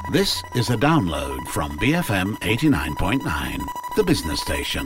This is a download from BFM 89.9, the business station.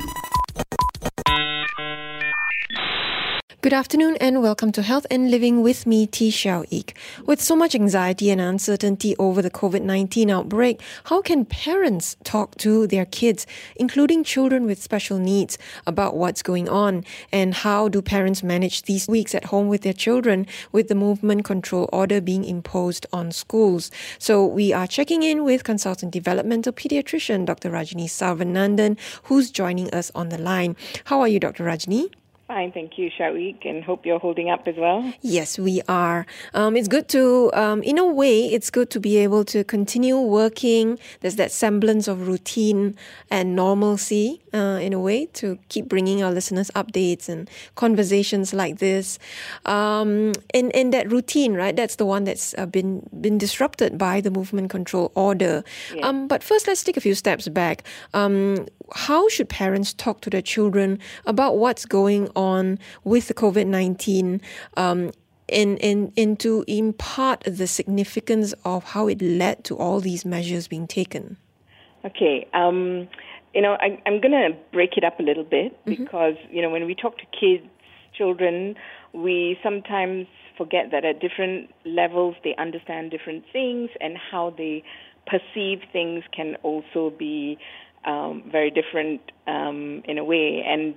Good afternoon and welcome to Health and Living with me, T. Xiao Ik. With so much anxiety and uncertainty over the COVID-19 outbreak, how can parents talk to their kids, including children with special needs, about what's going on? And how do parents manage these weeks at home with their children with the movement control order being imposed on schools? So we are checking in with consultant developmental pediatrician Dr. Rajni Sarvanandan, who's joining us on the line. How are you, Dr. Rajni? Fine, thank you, Shawiq, and hope you're holding up as well. Yes, we are. It's good to, in a way, it's good to be able to continue working. There's that semblance of routine and normalcy, in a way, to keep bringing our listeners updates and conversations like this. And that routine, right, that's the one that's been disrupted by the movement control order. Yeah. But first, let's take a few steps back. How should parents talk to their children about what's going on with the COVID-19 and to impart the significance of how it led to all these measures being taken? Okay. I'm going to break it up a little bit because, when we talk to kids, children, we sometimes forget that at different levels they understand different things, and how they perceive things can also be very different in a way. And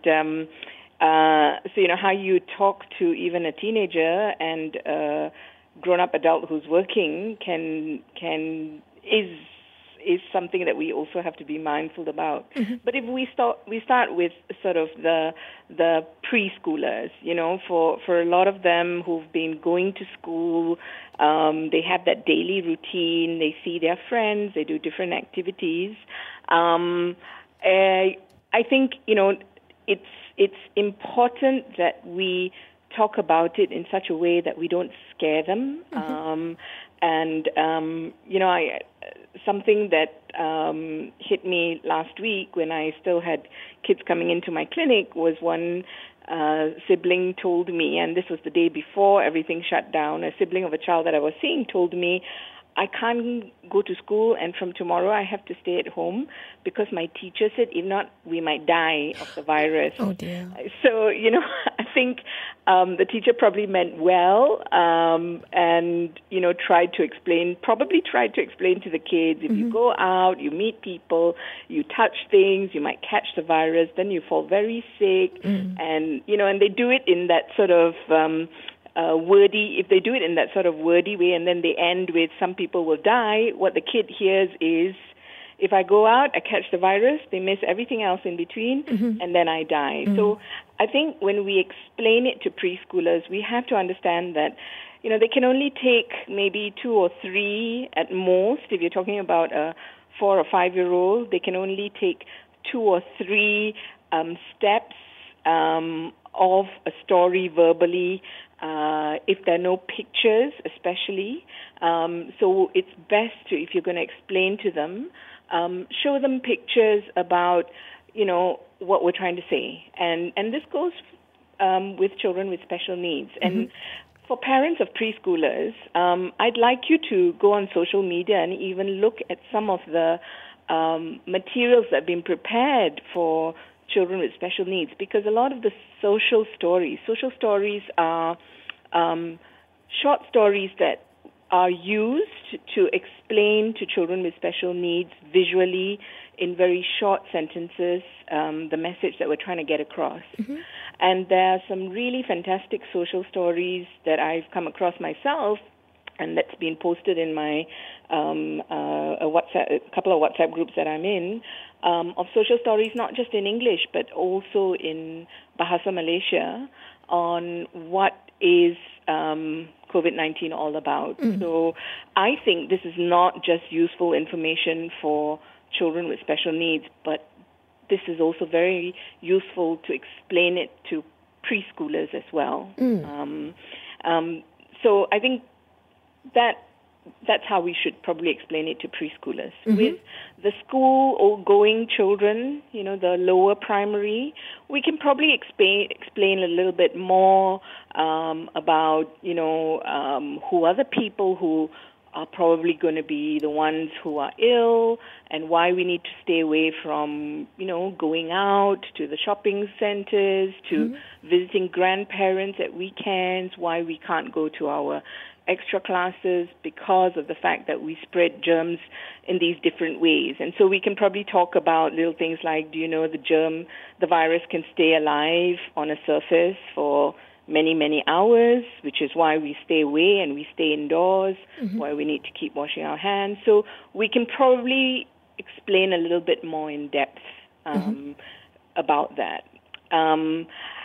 how you talk to even a teenager and a grown-up adult who's working is something that we also have to be mindful about. But if we start with sort of the preschoolers, for a lot of them who've been going to school, they have that daily routine, they see their friends, they do different activities. I think, it's important that we talk about it in such a way that we don't scare them. Something that hit me last week when I still had kids coming into my clinic was one sibling told me, and this was the day before everything shut down, a sibling of a child that I was seeing told me, I can't go to school, and from tomorrow I have to stay at home because my teacher said, if not, we might die of the virus. Oh, dear. So, I think the teacher probably meant well and, tried to explain to the kids, if you go out, you meet people, you touch things, you might catch the virus, then you fall very sick. And, and they do it in that sort of if they do it in that sort of wordy way, and then they end with some people will die, what the kid hears is, if I go out, I catch the virus, they miss everything else in between, and then I die. So I think when we explain it to preschoolers, we have to understand that, they can only take maybe 2 or 3 at most. If you're talking about a 4 or 5-year-old, they can only take 2 or 3 steps of a story verbally, if there are no pictures especially. So it's best to, if you're going to explain to them, show them pictures about, what we're trying to say. And this goes with children with special needs. And for parents of preschoolers, I'd like you to go on social media and even look at some of the materials that have been prepared for children with special needs, because a lot of the social stories are short stories that are used to explain to children with special needs visually in very short sentences the message that we're trying to get across. And there are some really fantastic social stories that I've come across myself, and that's been posted in my a couple of WhatsApp groups that I'm in, of social stories, not just in English, but also in Bahasa Malaysia, on what is COVID-19 all about. So I think this is not just useful information for children with special needs, but this is also very useful to explain it to preschoolers as well. So I think that's how we should probably explain it to preschoolers. With the school-going children, the lower primary, we can probably explain a little bit more about, who are the people who are probably going to be the ones who are ill, and why we need to stay away from, going out to the shopping centers, to visiting grandparents at weekends, why we can't go to our extra classes because of the fact that we spread germs in these different ways. And so we can probably talk about little things like, do you know the virus can stay alive on a surface for many, many hours, which is why we stay away and we stay indoors, why we need to keep washing our hands. So we can probably explain a little bit more in depth about that. And,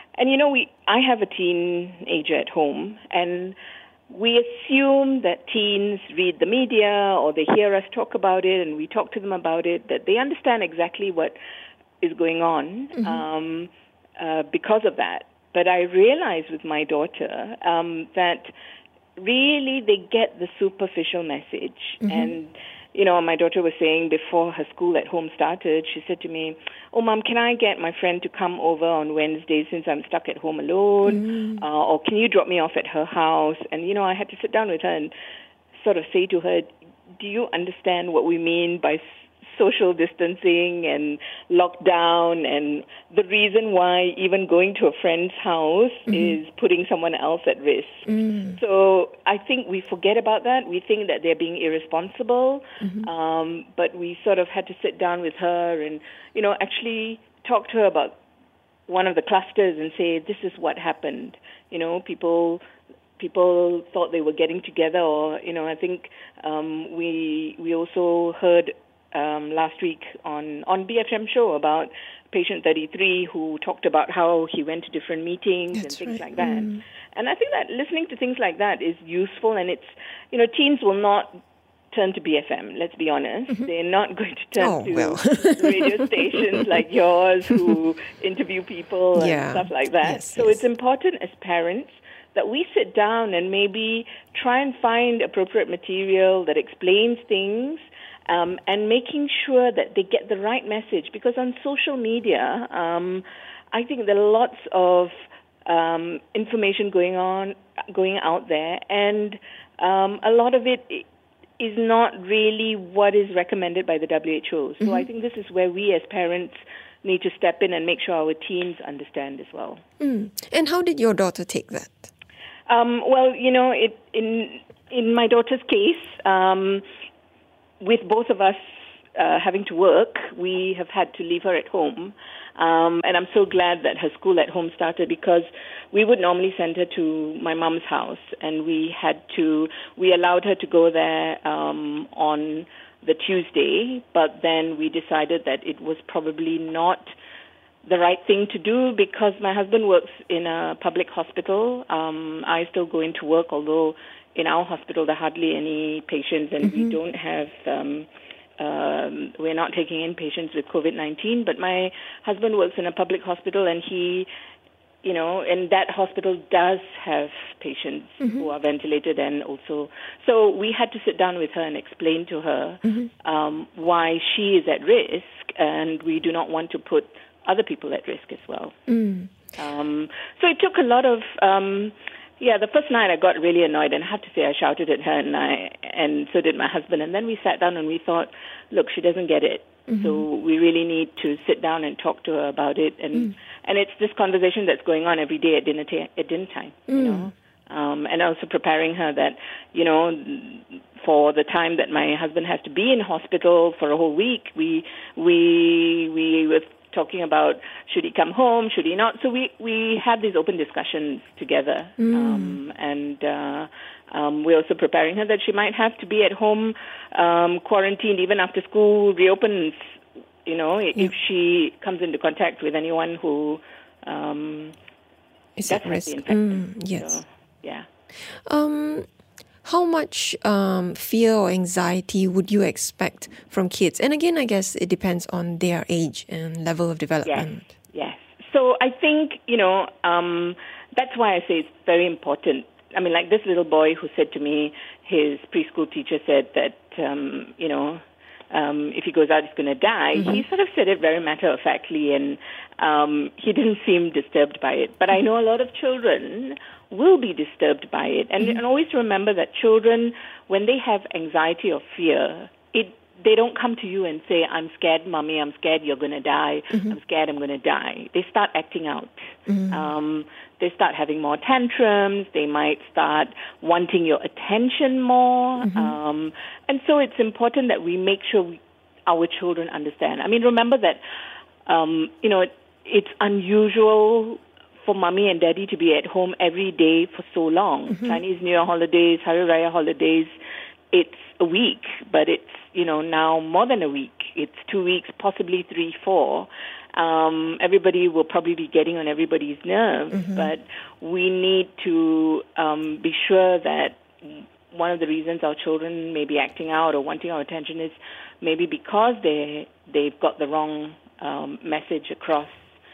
I have a teenager at home, and we assume that teens read the media or they hear us talk about it and we talk to them about it, that they understand exactly what is going on because of that. But I realize with my daughter that really they get the superficial message. And, my daughter was saying before her school at home started, she said to me, "Oh, Mom, can I get my friend to come over on Wednesday since I'm stuck at home alone? Or can you drop me off at her house?" And, I had to sit down with her and sort of say to her, do you understand what we mean by social distancing and lockdown, and the reason why even going to a friend's house is putting someone else at risk? So I think we forget about that. We think that they're being irresponsible, but we sort of had to sit down with her and, actually talk to her about one of the clusters and say, this is what happened. People thought they were getting together, or, I think we also heard last week on BFM show about patient 33 who talked about how he went to different meetings and things like that. And I think that listening to things like that is useful, and it's, teens will not turn to BFM, let's be honest. They're not going to turn to radio stations like yours who interview people and stuff like that. So it's important as parents that we sit down and maybe try and find appropriate material that explains things, and making sure that they get the right message. Because on social media, I think there are lots of information going out there, and a lot of it is not really what is recommended by the WHO. So I think this is where we as parents need to step in and make sure our teens understand as well. And how did your daughter take that? Well, in my daughter's case, with both of us having to work, we have had to leave her at home. And I'm so glad that her school at home started, because we would normally send her to my mom's house, and we allowed her to go there on the Tuesday, but then we decided that it was probably not the right thing to do, because my husband works in a public hospital. I still go into work, although in our hospital there are hardly any patients, and we don't have, we're not taking in patients with COVID-19, but my husband works in a public hospital, and he, and that hospital does have patients who are ventilated, and also, so we had to sit down with her and explain to her why she is at risk, and we do not want to put other people at risk as well. So it took a lot of, the first night I got really annoyed, and I have to say I shouted at her, and so did my husband. And then we sat down and we thought, look, she doesn't get it. So we really need to sit down and talk to her about it. And it's this conversation that's going on every day at dinner time, and also preparing her that, for the time that my husband has to be in hospital for a whole week, we were talking about, should he come home, should he not? So we had these open discussions together, and we're also preparing her that she might have to be at home, quarantined even after school reopens, if she comes into contact with anyone who is at risk. Yes. So, yeah. How much fear or anxiety would you expect from kids? And again, I guess it depends on their age and level of development. Yes. So I think, that's why I say it's very important. I mean, like this little boy who said to me, his preschool teacher said that, if he goes out, he's going to die. He sort of said it very matter-of-factly, and he didn't seem disturbed by it. But I know a lot of children will be disturbed by it. And always remember that children, when they have anxiety or fear, they don't come to you and say, I'm scared, Mommy, I'm scared you're going to die. I'm scared I'm going to die. They start acting out. They start having more tantrums. They might start wanting your attention more. And so it's important that we make sure our children understand. I mean, remember that, it's unusual for Mommy and Daddy to be at home every day for so long. Chinese New Year holidays, Hari Raya holidays, it's a week, but it's, now more than a week. It's 2 weeks, possibly 3, 4. Everybody will probably be getting on everybody's nerves, but we need to be sure that one of the reasons our children may be acting out or wanting our attention is maybe because they've got the wrong message across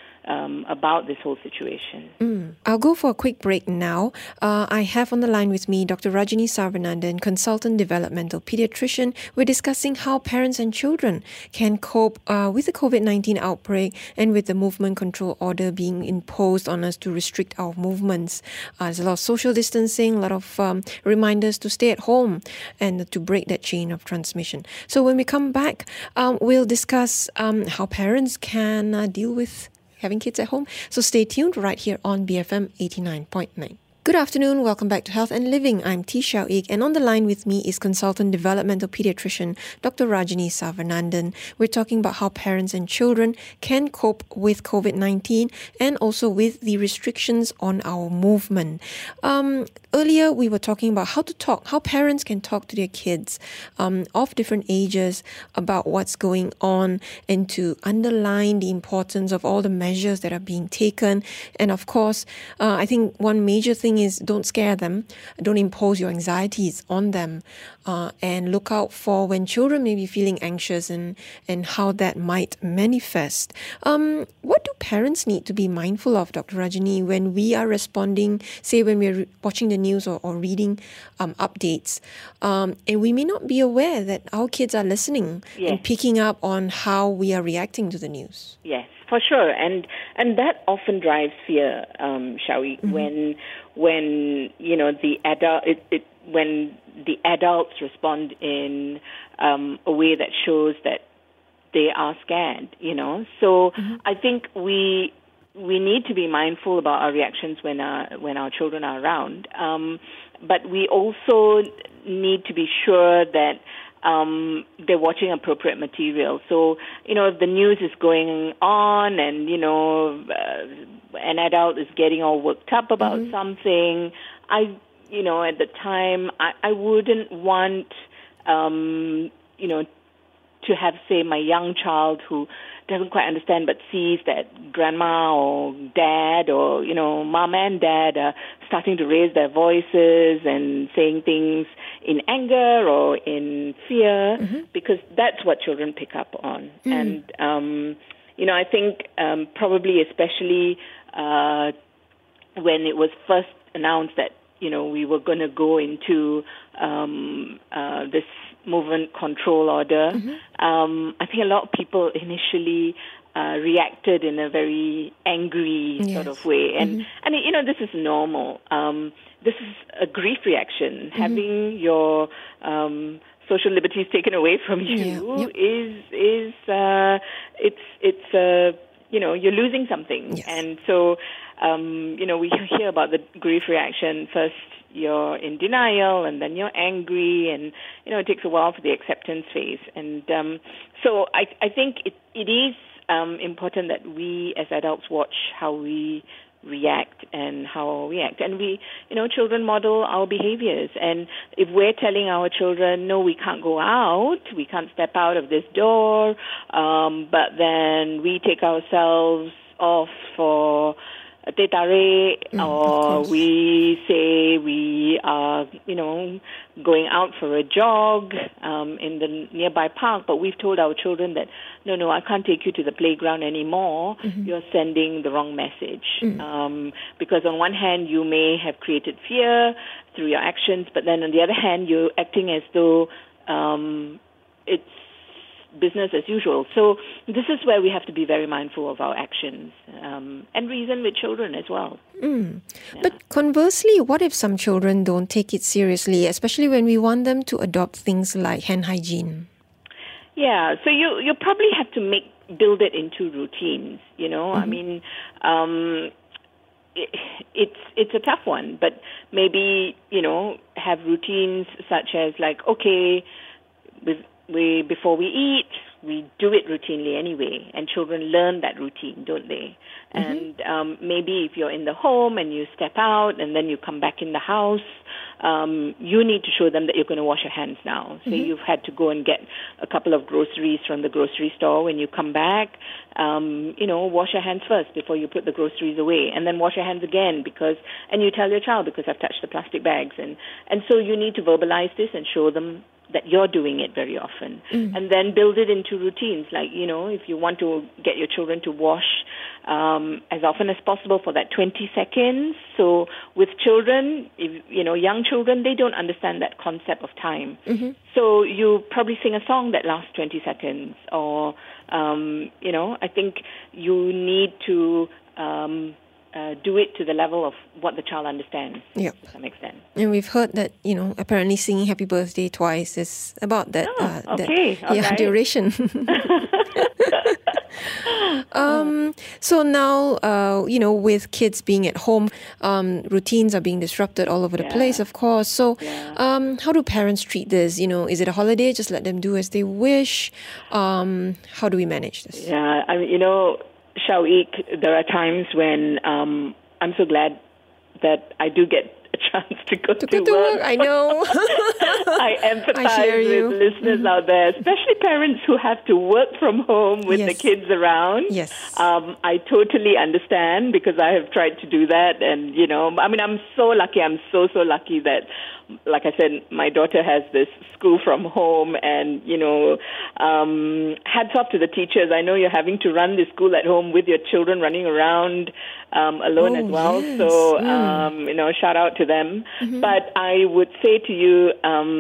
about this whole situation. I'll go for a quick break now. I have on the line with me Dr. Rajini Sarvanandan, consultant developmental pediatrician. We're discussing how parents and children can cope with the COVID-19 outbreak and with the movement control order being imposed on us to restrict our movements. There's a lot of social distancing, a lot of reminders to stay at home and to break that chain of transmission. So when we come back, we'll discuss how parents can deal with having kids at home. So stay tuned right here on BFM 89.9. Good afternoon. Welcome back to Health and Living. I'm T. Xiao Ik, and on the line with me is consultant developmental pediatrician Dr. Rajini Sarvanandan. We're talking about how parents and children can cope with COVID-19 and also with the restrictions on our movement. Earlier, we were talking about how parents can talk to their kids of different ages about what's going on and to underline the importance of all the measures that are being taken. And of course, I think one major thing is don't scare them, don't impose your anxieties on them, and look out for when children may be feeling anxious and how that might manifest. What do parents need to be mindful of, Dr. Rajini, when we are responding, say when we're watching the news or reading updates, and we may not be aware that our kids are listening and picking up on how we are reacting to the news? Yes, for sure, and that often drives fear, Shawi, when the adults respond in a way that shows that they are scared, So I think we need to be mindful about our reactions when our children are around, but we also need to be sure that they're watching appropriate material. So, if the news is going on and, an adult is getting all worked up about something, at the time, I wouldn't want, to have, say, my young child who doesn't quite understand but sees that grandma or dad or, mom and dad are starting to raise their voices and saying things in anger or in fear, because that's what children pick up on. And, I think probably especially when it was first announced that, we were going to go into this movement control order, I think a lot of people initially reacted in a very angry sort of way. And this is normal. This is a grief reaction. Having your social liberties taken away from you is you're losing something. Yes. And so, we hear about the grief reaction. First, you're in denial, and then you're angry, and, it takes a while for the acceptance phase. And so I think it is important that we as adults watch how we react and how we act. And we, children model our behaviors. And if we're telling our children, no, we can't go out, we can't step out of this door, but then we take ourselves off for a teh tarik, or we say we are, going out for a jog in the nearby park, but we've told our children that, no, I can't take you to the playground anymore. You're sending the wrong message. Because on one hand, you may have created fear through your actions, but then on the other hand, you're acting as though it's business as usual. So this is where we have to be very mindful of our actions and reason with children as well. Yeah. But conversely, what if some children don't take it seriously, especially when we want them to adopt things like hand hygiene? Yeah, so you probably have to build it into routines, I mean, it's a tough one, but maybe, have routines such as like, okay, before we eat, we do it routinely anyway, and children learn that routine, don't they? And maybe if you're in the home and you step out and then you come back in the house, you need to show them that you're going to wash your hands now. So you've had to go and get a couple of groceries from the grocery store. When you come back, wash your hands first before you put the groceries away, and then wash your hands again and you tell your child, because I've touched the plastic bags. And so you need to verbalize this and show them that you're doing it very often, and then build it into routines. Like, if you want to get your children to wash as often as possible for that 20 seconds. So with children, young children, they don't understand that concept of time. So you probably sing a song that lasts 20 seconds, or, I think you need to do it to the level of what the child understands to some extent. And we've heard that, apparently singing happy birthday twice is about that, duration. So now, with kids being at home, routines are being disrupted all over the place, of course. So how do parents treat this? Is it a holiday? Just let them do as they wish? How do we manage this? Yeah, I mean, Shao-Ik, there are times when I'm so glad that I do get a chance to go to work. I know. I empathize with listeners out there, especially parents who have to work from home with the kids around. Yes. I totally understand, because I have tried to do that. And, I'm so lucky. I'm so lucky that, like I said, my daughter has this school from home, and, hats off to the teachers. I know you're having to run the school at home with your children running around alone as well. Yes. So, shout out to them. But I would say to you,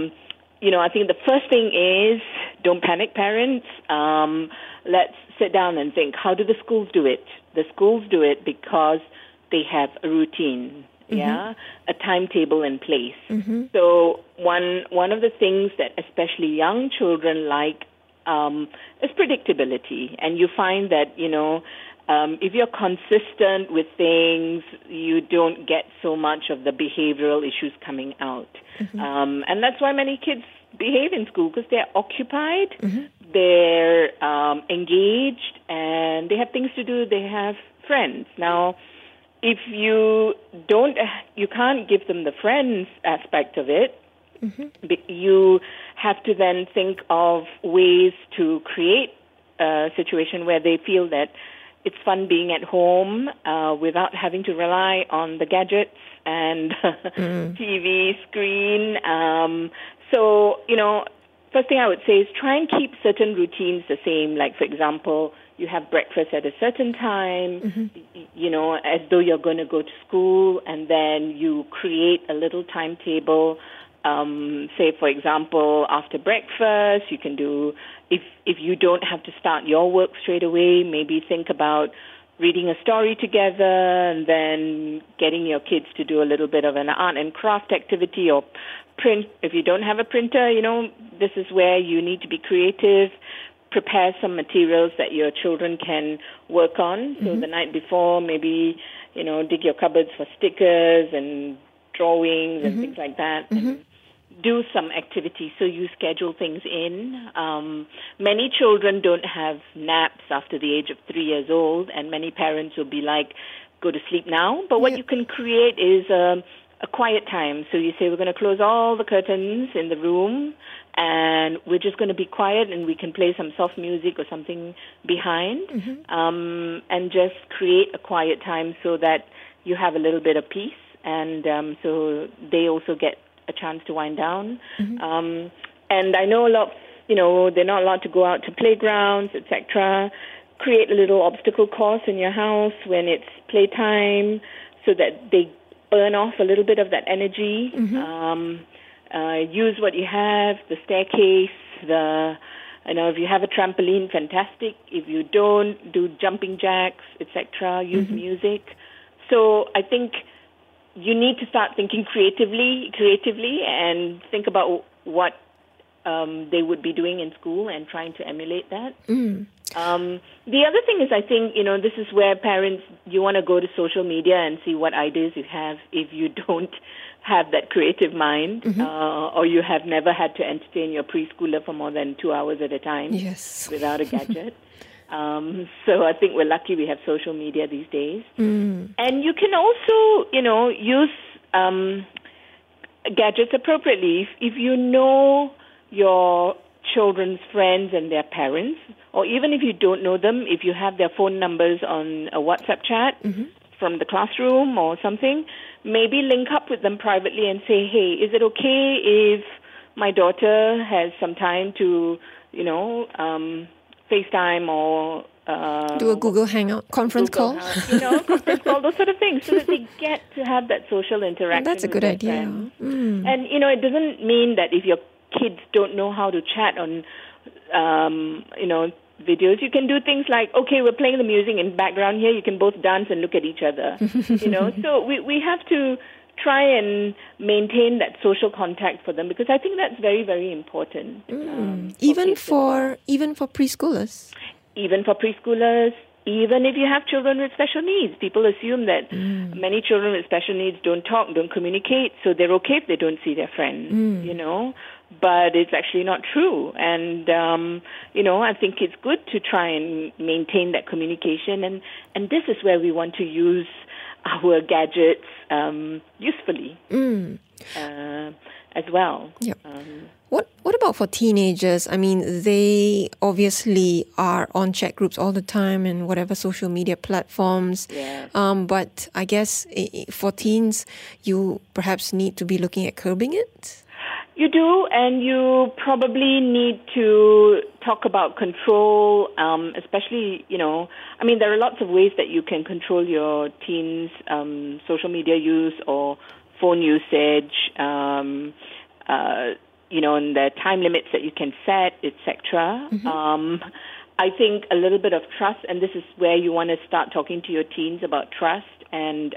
I think the first thing is, don't panic, parents. Let's sit down and think, how do the schools do it? The schools do it because they have a routine. A timetable in place. So one of the things that especially young children like is predictability. And you find that, if you're consistent with things, you don't get so much of the behavioral issues coming out. And that's why many kids behave in school, because they're occupied, they're engaged, and they have things to do, they have friends. Now, if you can't give them the friends aspect of it, you have to then think of ways to create a situation where they feel that it's fun being at home without having to rely on the gadgets and TV screen. So, first thing I would say is try and keep certain routines the same. Like, for example, you have breakfast at a certain time, as though you're going to go to school, and then you create a little timetable. Say, for example, after breakfast, you can do, if you don't have to start your work straight away, maybe think about reading a story together, and then getting your kids to do a little bit of an art and craft activity, or print. If you don't have a printer, this is where you need to be creative. Prepare some materials that your children can work on. So the night before, maybe, dig your cupboards for stickers and drawings and things like that. And do some activity, so you schedule things in. Many children don't have naps after the age of 3 years old, and many parents will be like, go to sleep now. But what you can create is a quiet time. So you say, we're going to close all the curtains in the room, and we're just going to be quiet, and we can play some soft music or something behind, and just create a quiet time so that you have a little bit of peace, and so they also get a chance to wind down. And I know a lot, they're not allowed to go out to playgrounds, etc. Create a little obstacle course in your house when it's playtime, so that they burn off a little bit of that energy. Use what you have, the staircase, the If you have a trampoline, fantastic. If you don't, do jumping jacks, etc. Use music. So I think you need to start thinking creatively, and think about what they would be doing in school and trying to emulate that. The other thing is, I think, this is where parents, you want to go to social media and see what ideas you have if you don't have that creative mind, or you have never had to entertain your preschooler for more than 2 hours at a time without a gadget. So I think we're lucky we have social media these days. And you can also, use gadgets appropriately. If you know your children's friends and their parents, or even if you don't know them, if you have their phone numbers on a WhatsApp chat from the classroom or something, maybe link up with them privately and say, hey, is it okay if my daughter has some time to, FaceTime or do a Google Hangout, conference call? Conference call, those sort of things, so that they get to have that social interaction. That's a good idea. And, it doesn't mean that if your kids don't know how to chat on, videos, you can do things like, okay, we're playing the music in background here, you can both dance and look at each other. So we have to try and maintain that social contact for them, because I think that's very, very important. Even for preschoolers. Even for preschoolers, even if you have children with special needs. People assume that many children with special needs don't talk, don't communicate, so they're okay if they don't see their friends, But it's actually not true. And, I think it's good to try and maintain that communication. And this is where we want to use our gadgets usefully as well. Yep. What about for teenagers? I mean, they obviously are on chat groups all the time and whatever social media platforms. Yes. But I guess for teens, you perhaps need to be looking at curbing it. You do, and you probably need to talk about control, especially, there are lots of ways that you can control your teens' social media use or phone usage, and the time limits that you can set, etc. I think a little bit of trust, and this is where you want to start talking to your teens about trust. And,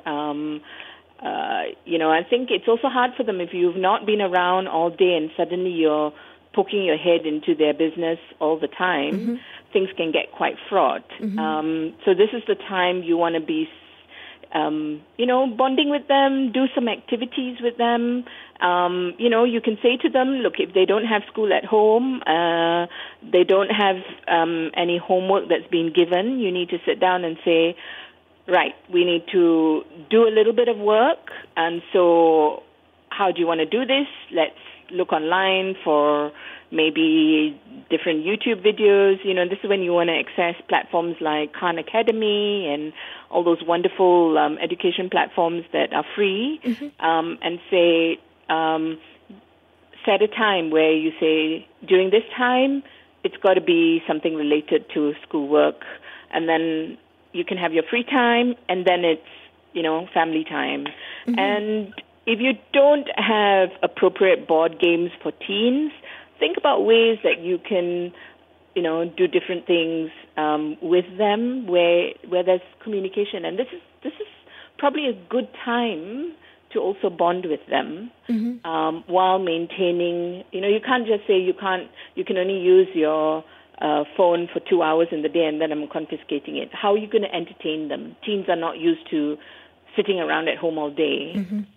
I think it's also hard for them if you've not been around all day and suddenly you're poking your head into their business all the time. Things can get quite fraught. So this is the time you want to be bonding with them, do some activities with them. You can say to them, look, if they don't have school at home, they don't have any homework that's been given, you need to sit down and say, right, we need to do a little bit of work, and so how do you want to do this? Let's look online for maybe different YouTube videos. This is when you want to access platforms like Khan Academy and all those wonderful education platforms that are free, and say, set a time where you say, during this time, it's got to be something related to schoolwork, and then you can have your free time, and then it's, family time. And if you don't have appropriate board games for teens, think about ways that you can, do different things with them where there's communication. And this is probably a good time to also bond with them while maintaining, you can't just say you can only use your phone for 2 hours in the day and then I'm confiscating it. How are you going to entertain them? Teens are not used to sitting around at home all day.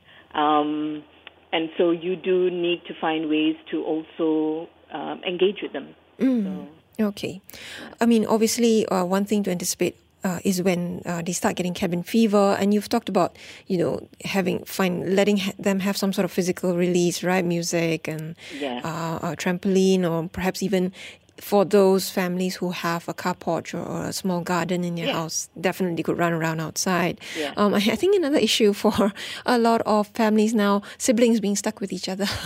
And so you do need to find ways to also engage with them. Okay. I mean, obviously, one thing to anticipate is when they start getting cabin fever, and you've talked about, letting them have some sort of physical release, right? Music and a trampoline, or perhaps even for those families who have a car porch or a small garden in your house, definitely could run around outside. I think another issue for a lot of families now, siblings being stuck with each other.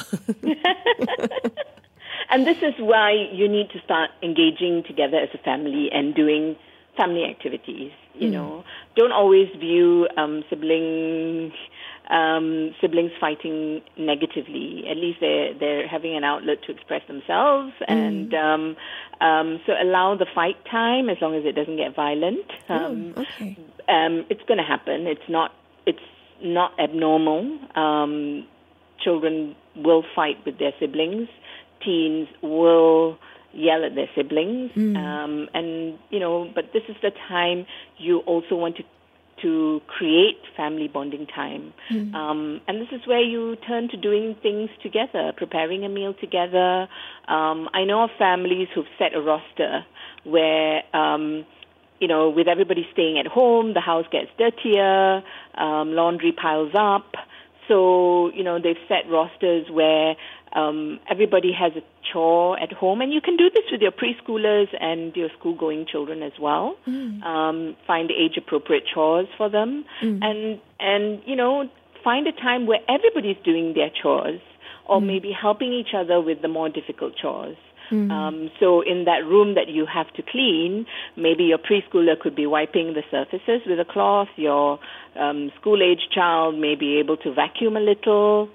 And this is why you need to start engaging together as a family and doing family activities. Don't always view sibling siblings fighting negatively. At least they're having an outlet to express themselves, and so allow the fight time as long as it doesn't get violent. Okay. It's going to happen. It's not abnormal. Children will fight with their siblings. Teens will yell at their siblings, and but this is the time you also want to create family bonding time. And this is where you turn to doing things together, preparing a meal together. I know of families who've set a roster where, with everybody staying at home, the house gets dirtier, laundry piles up. So, they've set rosters where everybody has a chore at home, and you can do this with your preschoolers and your school-going children as well. Find age-appropriate chores for them, and find a time where everybody's doing their chores, or maybe helping each other with the more difficult chores. So in that room that you have to clean, maybe your preschooler could be wiping the surfaces with a cloth. Your school-age child may be able to vacuum a little,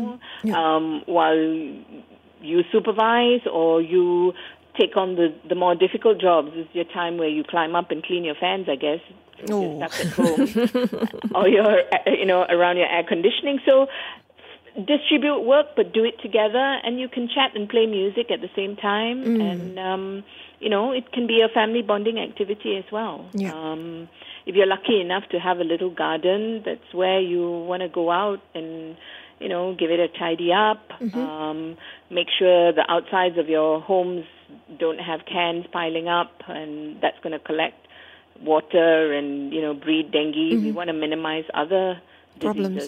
while you supervise, or you take on the more difficult jobs. This is your time where you climb up and clean your fans, I guess, if you're stuck at home, or you're, around your air conditioning. So distribute work, but do it together, and you can chat and play music at the same time, and it can be a family bonding activity as well. If you're lucky enough to have a little garden, that's where you want to go out and give it a tidy up. Make sure the outsides of your homes don't have cans piling up, and that's going to collect water and breed dengue. We want to minimize other problems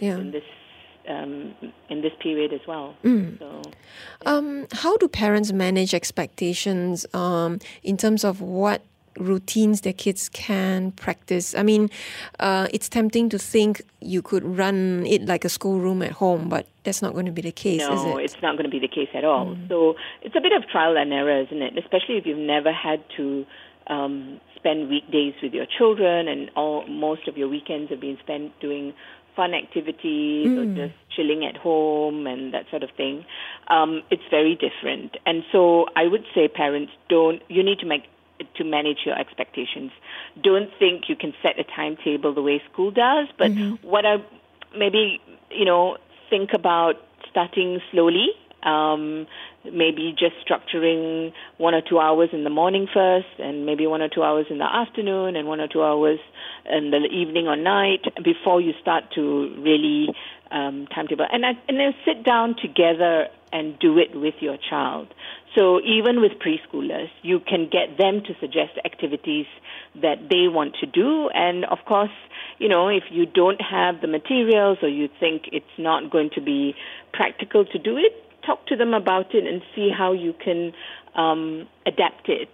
in this period as well. So, how do parents manage expectations in terms of what routines their kids can practice? I mean, it's tempting to think you could run it like a schoolroom at home, but that's not going to be the case, is it? No, it's not going to be the case at all. So it's a bit of trial and error, isn't it? Especially if you've never had to spend weekdays with your children, and most of your weekends have been spent doing fun activities or just chilling at home and that sort of thing. It's very different. And so I would say parents you need to manage your expectations. Don't think you can set a timetable the way school does, but what I maybe, think about starting slowly, maybe just structuring 1 or 2 hours in the morning first, and maybe 1 or 2 hours in the afternoon, and 1 or 2 hours in the evening or night before you start to really timetable. And then sit down together and do it with your child. So even with preschoolers, you can get them to suggest activities that they want to do. And of course, if you don't have the materials, or you think it's not going to be practical to do it, talk to them about it and see how you can adapt it,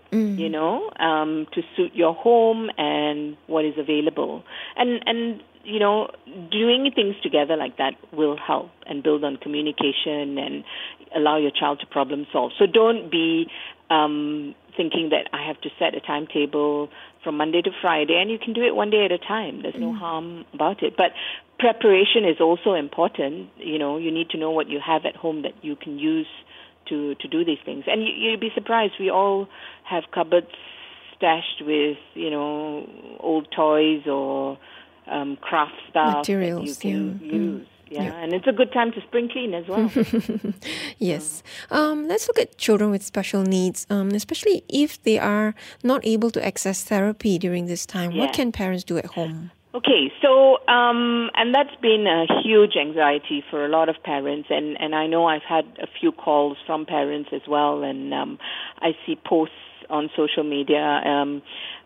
to suit your home and what is available. And doing things together like that will help and build on communication and allow your child to problem solve. So don't be thinking that I have to set a timetable from Monday to Friday, and you can do it one day at a time. There's no harm about it. But preparation is also important. You need to know what you have at home that you can use to do these things. And you'd be surprised. We all have cupboards stashed with, old toys or craft stuff materials that you can use. And it's a good time to spring clean as well. Yes. Let's look at children with special needs, especially if they are not able to access therapy during this time. What can parents do at home? Okay, so, and that's been a huge anxiety for a lot of parents, and I know I've had a few calls from parents as well, and I see posts on social media.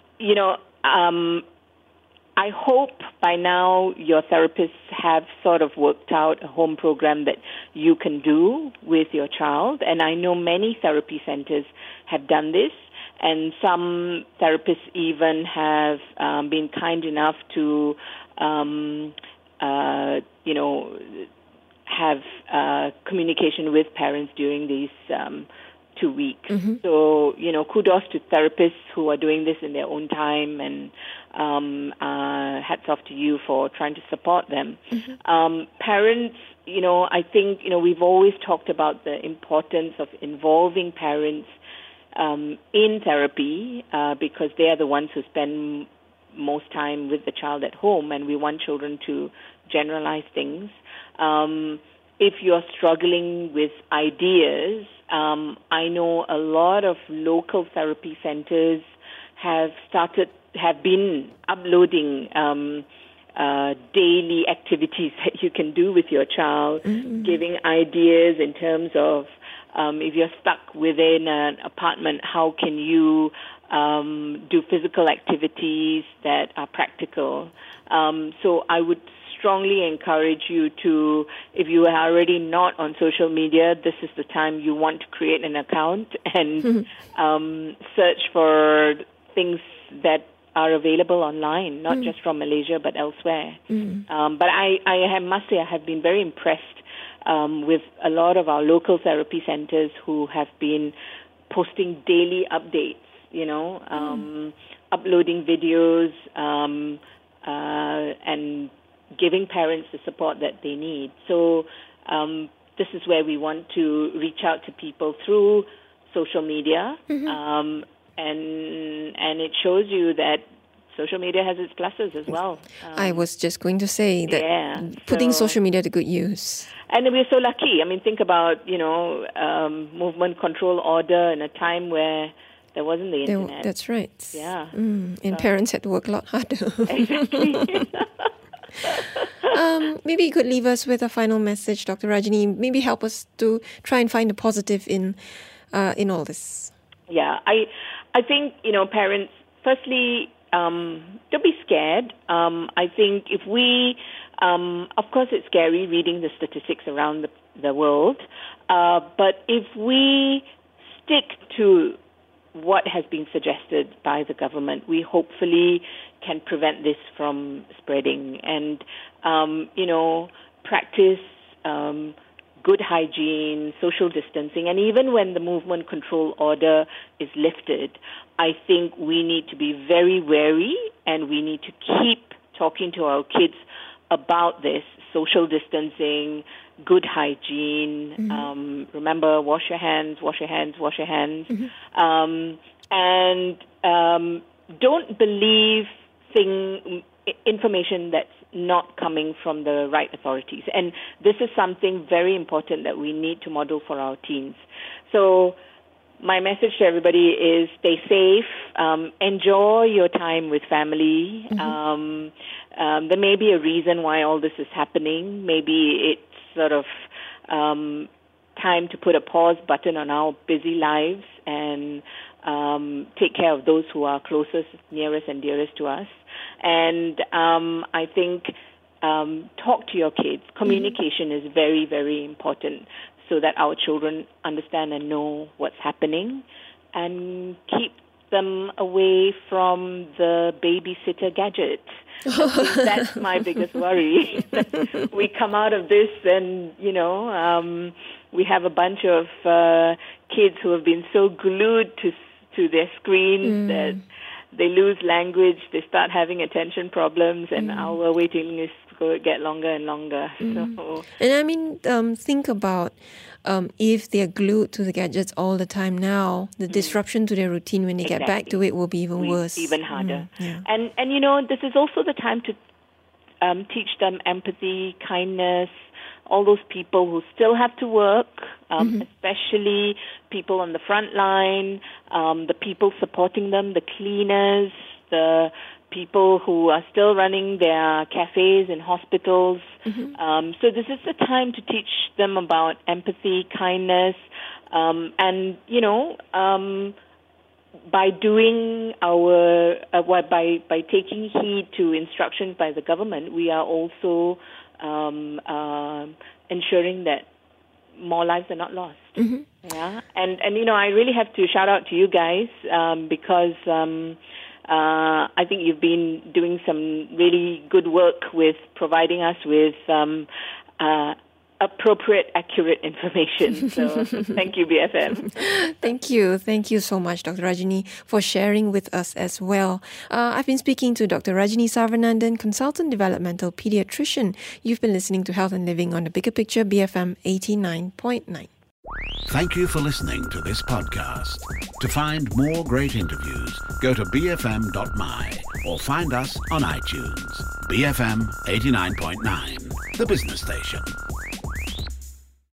I hope by now your therapists have sort of worked out a home program that you can do with your child, and I know many therapy centers have done this. And some therapists even have been kind enough to, have communication with parents during these 2 2 weeks. So, kudos to therapists who are doing this in their own time, and hats off to you for trying to support them. Parents, I think, we've always talked about the importance of involving parents in therapy because they are the ones who spend most time with the child at home, and we want children to generalize things. If you're struggling with ideas, I know a lot of local therapy centers have been uploading daily activities that you can do with your child, giving ideas in terms of if you're stuck within an apartment, how can you do physical activities that are practical. So I would strongly encourage you to, if you are already not on social media, this is the time you want to create an account and search for things that are available online, not just from Malaysia but elsewhere. But I must say I have been very impressed with a lot of our local therapy centers who have been posting daily updates, uploading videos and giving parents the support that they need. So this is where we want to reach out to people through social media, and it shows you that social media has its pluses as well. I was just going to say that putting social media to good use. And we're so lucky. I mean, think about, movement control order in a time where there wasn't the internet. That's right. Yeah. And parents had to work a lot harder. Exactly. Maybe you could leave us with a final message, Dr. Rajini. Maybe help us to try and find the positive in all this. Yeah, I think, parents, firstly, don't be scared. I think if we, of course it's scary reading the statistics around the world, but if we stick to what has been suggested by the government, we hopefully can prevent this from spreading and, practice good hygiene, social distancing, and even when the movement control order is lifted, I think we need to be very wary and we need to keep talking to our kids about this, social distancing, good hygiene, remember, wash your hands, and don't believe information that's not coming from the right authorities. And this is something very important that we need to model for our teens. So my message to everybody is stay safe, enjoy your time with family. There may be a reason why all this is happening. Maybe it's sort of time to put a pause button on our busy lives and take care of those who are closest, nearest, and dearest to us. And I think talk to your kids. Communication is very, very important so that our children understand and know what's happening, and keep them away from the babysitter gadget. That's my biggest worry. We come out of this and, we have a bunch of kids who have been so glued to their screens that they lose language, they start having attention problems, and our waiting lists get longer and longer. So. And I mean, think about if they're glued to the gadgets all the time now, the disruption to their routine when they get back to it will be even worse. Even harder. Yeah. And this is also the time to teach them empathy, kindness, all those people who still have to work, especially people on the front line, the people supporting them, the cleaners, the people who are still running their cafes in hospitals. So this is the time to teach them about empathy, kindness, and, by doing by taking heed to instructions by the government, we are also ensuring that more lives are not lost. Yeah, and I really have to shout out to you guys because I think you've been doing some really good work with providing us with appropriate, accurate information. So thank you, BFM. Thank you. Thank you so much, Dr. Rajini, for sharing with us as well. I've been speaking to Dr. Rajini Sarvanandan, Consultant Developmental Pediatrician. You've been listening to Health and Living on the Bigger Picture, BFM 89.9. Thank you for listening to this podcast. To find more great interviews, go to bfm.my or find us on iTunes. BFM 89.9, the business station.